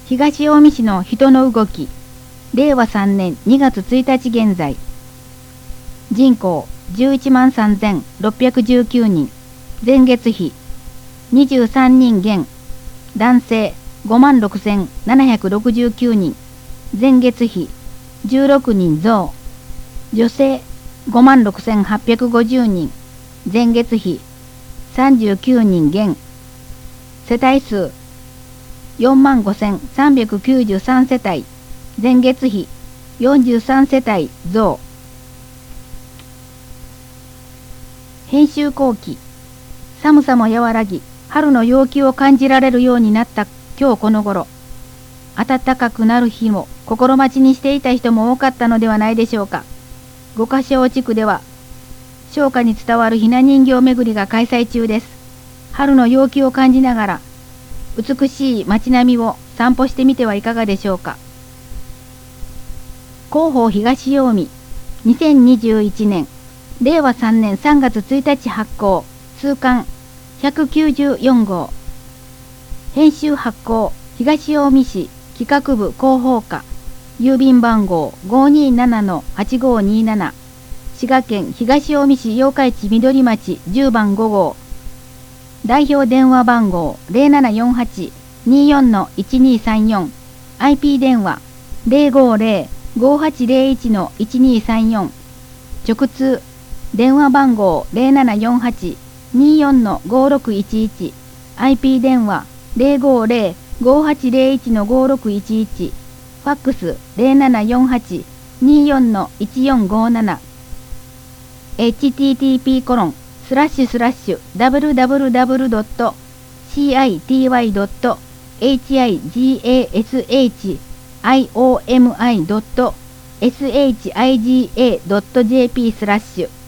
東近江市の人の動き、令和3年2月1日現在、人口11万3619人、前月比23人減、男性5万6769人、前月比16人増、女性5万6850人、前月比39人減、世帯数4万5393世帯、前月比43世帯増。編集後期、寒さも和らぎ、春の陽気を感じられるようになった今日この頃、暖かくなる日も心待ちにしていた人も多かったのではないでしょうか。五箇小地区では、商家に伝わるひな人形巡りが開催中です。春の陽気を感じながら、美しい街並みを散歩してみてはいかがでしょうか。広報東近江、2021年、令和3年3月1日発行、通刊194号。編集発行、東近江市企画部広報課、郵便番号 527-8527、滋賀県東近江市八日市緑町10番5号。代表電話番号 0748-24-1234、IP 電話 050-5801-1234、直通電話番号 0748-24-5611、IP 電話 050-5801-5611、ファックス 0748-24-1457、http://www.city.higashiomi.shiga.jp/